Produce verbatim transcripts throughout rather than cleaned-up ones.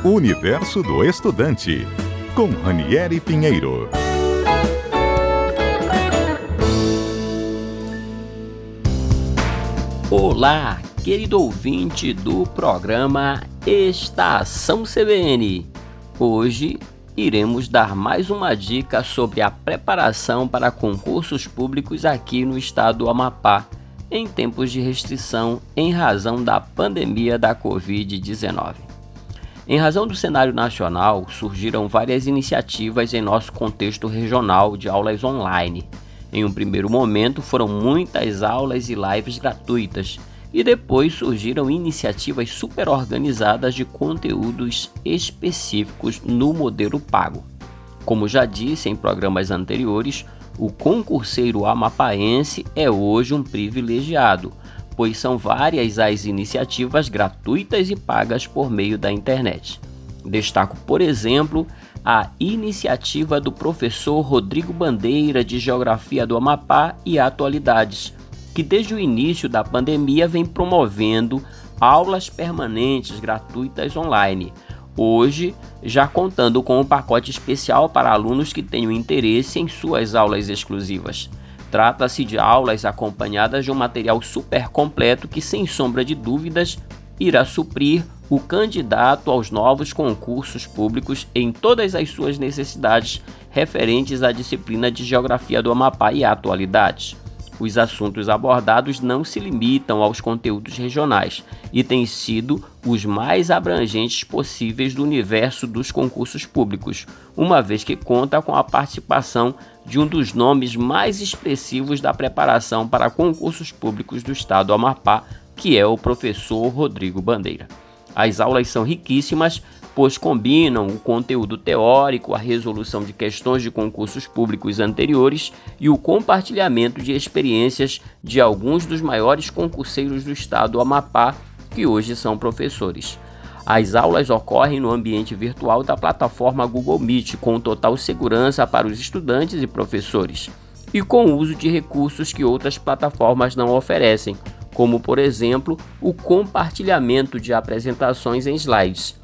O Universo do Estudante, com Ranieri Pinheiro. Olá, querido ouvinte do programa Estação C B N. Hoje iremos dar mais uma dica sobre a preparação para concursos públicos aqui no estado do Amapá, em tempos de restrição em razão da pandemia da covid dezenove. Em razão do cenário nacional, surgiram várias iniciativas em nosso contexto regional de aulas online. Em um primeiro momento, foram muitas aulas e lives gratuitas, e depois surgiram iniciativas super organizadas de conteúdos específicos no modelo pago. Como já disse em programas anteriores, o concurseiro amapaense é hoje um privilegiado, pois são várias as iniciativas gratuitas e pagas por meio da internet. Destaco, por exemplo, a iniciativa do professor Rodrigo Bandeira de Geografia do Amapá e Atualidades, que desde o início da pandemia vem promovendo aulas permanentes gratuitas online, hoje já contando com um pacote especial para alunos que tenham interesse em suas aulas exclusivas. Trata-se de aulas acompanhadas de um material super completo que, sem sombra de dúvidas, irá suprir o candidato aos novos concursos públicos em todas as suas necessidades referentes à disciplina de Geografia do Amapá e Atualidades. Os assuntos abordados não se limitam aos conteúdos regionais e têm sido os mais abrangentes possíveis do universo dos concursos públicos, uma vez que conta com a participação de um dos nomes mais expressivos da preparação para concursos públicos do estado do Amapá, que é o professor Rodrigo Bandeira. As aulas são riquíssimas, pois combinam o conteúdo teórico, a resolução de questões de concursos públicos anteriores e o compartilhamento de experiências de alguns dos maiores concurseiros do estado do Amapá, que hoje são professores. As aulas ocorrem no ambiente virtual da plataforma Google Meet, com total segurança para os estudantes e professores, e com o uso de recursos que outras plataformas não oferecem, como, por exemplo, o compartilhamento de apresentações em slides.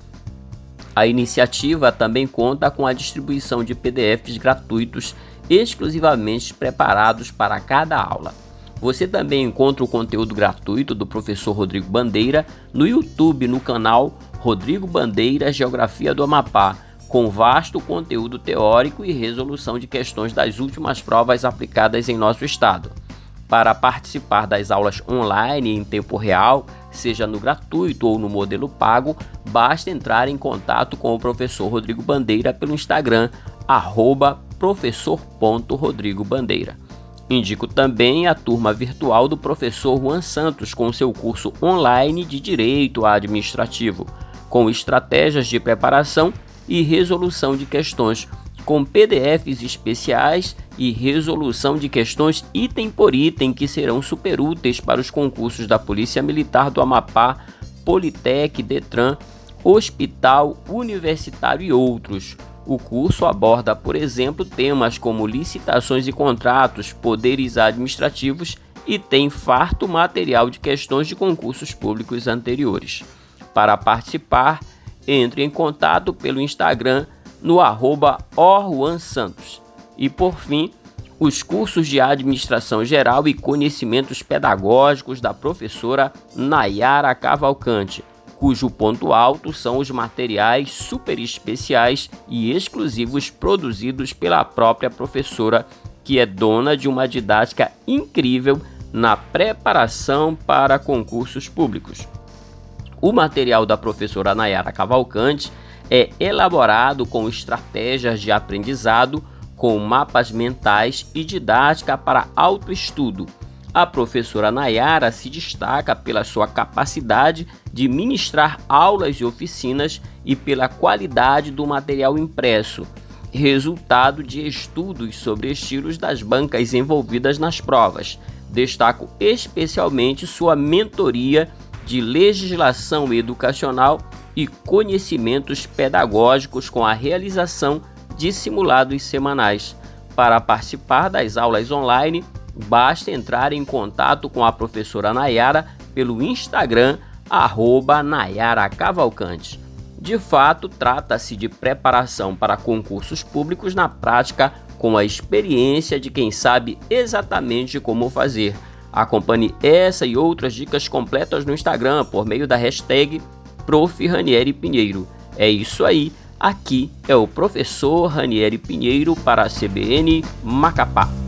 A iniciativa também conta com a distribuição de P D Fs gratuitos exclusivamente preparados para cada aula. Você também encontra o conteúdo gratuito do professor Rodrigo Bandeira no YouTube, no canal Rodrigo Bandeira Geografia do Amapá, com vasto conteúdo teórico e resolução de questões das últimas provas aplicadas em nosso estado. Para participar das aulas online em tempo real, seja no gratuito ou no modelo pago, basta entrar em contato com o professor Rodrigo Bandeira pelo Instagram, arroba professor ponto rodrigo bandeira. Indico também a turma virtual do professor Juan Santos com seu curso online de Direito Administrativo, com estratégias de preparação e resolução de questões, com P D Fs especiais e resolução de questões item por item que serão super úteis para os concursos da Polícia Militar do Amapá, Politec, Detran, Hospital, Universitário e outros. O curso aborda, por exemplo, temas como licitações e contratos, poderes administrativos e tem farto material de questões de concursos públicos anteriores. Para participar, entre em contato pelo Instagram no arroba orjuansantos. E por fim, os cursos de Administração Geral e Conhecimentos Pedagógicos da professora Nayara Cavalcante, cujo ponto alto são os materiais super especiais e exclusivos produzidos pela própria professora, que é dona de uma didática incrível na preparação para concursos públicos. O material da professora Nayara Cavalcante é elaborado com estratégias de aprendizado, com mapas mentais e didática para autoestudo. A professora Nayara se destaca pela sua capacidade de ministrar aulas e oficinas e pela qualidade do material impresso, resultado de estudos sobre estilos das bancas envolvidas nas provas. Destaco especialmente sua mentoria de legislação educacional e conhecimentos pedagógicos com a realização de simulados semanais. Para participar das aulas online, basta entrar em contato com a professora Nayara pelo Instagram, arroba Nayara Cavalcante. De fato, trata-se de preparação para concursos públicos na prática, com a experiência de quem sabe exatamente como fazer. Acompanhe essa e outras dicas completas no Instagram por meio da hashtag Prof Ranieri Pinheiro. É isso aí, aqui é o professor Ranieri Pinheiro para a C B N Macapá.